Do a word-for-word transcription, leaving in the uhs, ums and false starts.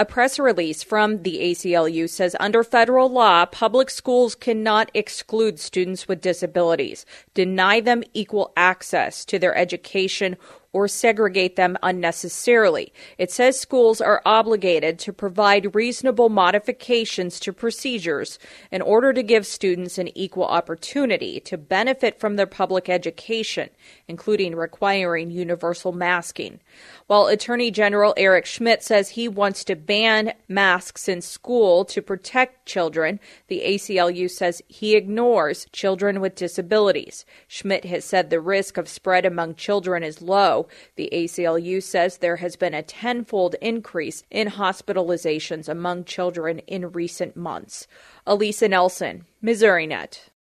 A press release from the A C L U says under federal law, public schools cannot exclude students with disabilities, deny them equal access to their education, or segregate them unnecessarily. It says schools are obligated to provide reasonable modifications to procedures in order to give students an equal opportunity to benefit from their public education, including requiring universal masking. While Attorney General Eric Schmitt says he wants to ban masks in school to protect children, the A C L U says he ignores children with disabilities. Schmitt has said the risk of spread among children is low. The A C L U says there has been a tenfold increase in hospitalizations among children in recent months. Elisa Nelson, Missouri Net.